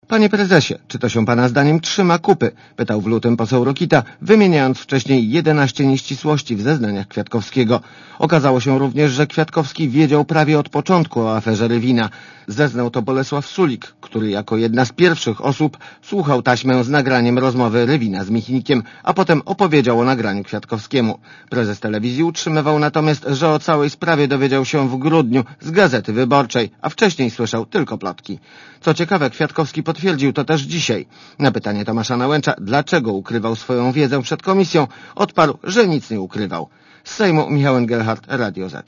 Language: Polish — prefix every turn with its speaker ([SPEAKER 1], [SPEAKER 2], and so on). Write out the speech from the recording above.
[SPEAKER 1] Panie prezesie, czy to się pana zdaniem trzyma kupy? Pytał w lutym poseł Rokita, wymieniając wcześniej 11 nieścisłości w zeznaniach Kwiatkowskiego. Okazało się również, że Kwiatkowski wiedział prawie od początku o aferze Rywina. Zeznał to Bolesław Sulik, który jako jedna z pierwszych osób słuchał taśmę z nagraniem rozmowy Rywina z Michnikiem, a potem opowiedział o nagraniu Kwiatkowskiemu. Prezes telewizji utrzymywał natomiast, że o całej sprawie dowiedział się w grudniu z Gazety Wyborczej, a wcześniej słyszał tylko plotki. Co ciekawe, Kwiatkowski potwierdził to też dzisiaj. Na pytanie Tomasza Nałęcza, dlaczego ukrywał swoją wiedzę przed komisją, odparł, że nic nie ukrywał. Z Sejmu Michał Engelhardt, Radio Z.